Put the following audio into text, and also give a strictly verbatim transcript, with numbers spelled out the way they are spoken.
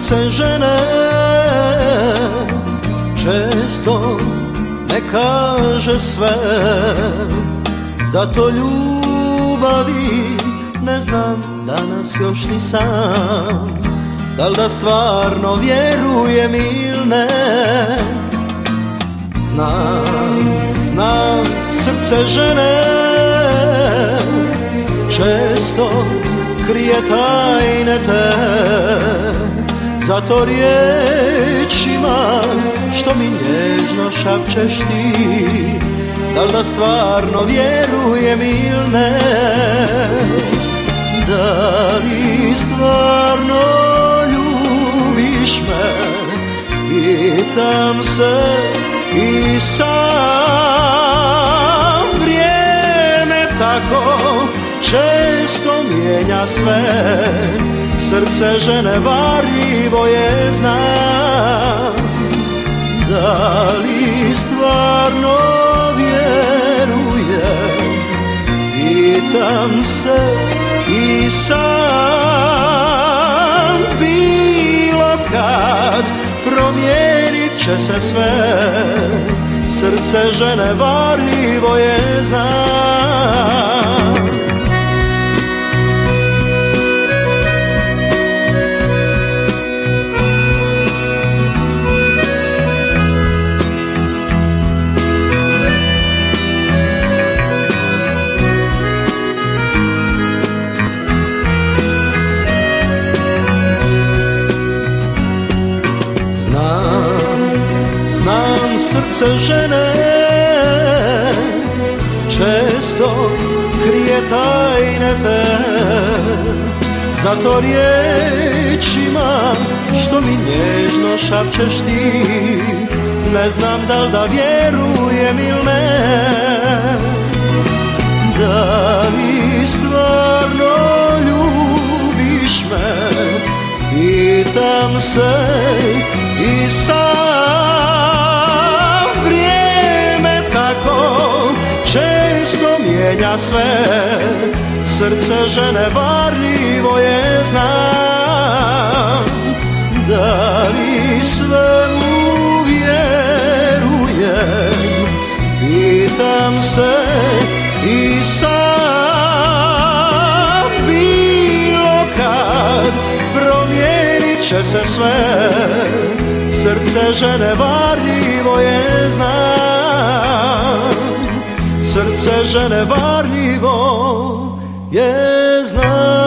srce žene često ne kaže sve, zato ljubavi ne znam danas još ni sam, dal da stvarno vjerujem ili ne. Znam, znam srce žene često krije tajne te, zato riječima što mi nježno šapčeš ti, dal da stvarno vjerujem ili ne. Da li stvarno ljubiš me, pitam se i sam. Vrijeme tako često mijenja sve, srce žene varljivo je, znam. Da li stvarno vjerujem, pitam se i sam. Bilo kad promijenit će se sve, srce žene varljivo je, znam. Znam srce žene često krije tajne te, zato riječima što mi nježno šapčeš ti, ne znam dal da vjerujem ili ne. Da li stvarno ljubiš me, pitam se i sam. Vrijeme tako često mijenja sve, srce žene varljivo je, znam. Da li svemu vjerujem, pitam se i sam. Bilo kad promijenit će se sve, srce žene varljivo je, znam. Srce žene varljivo je, znam.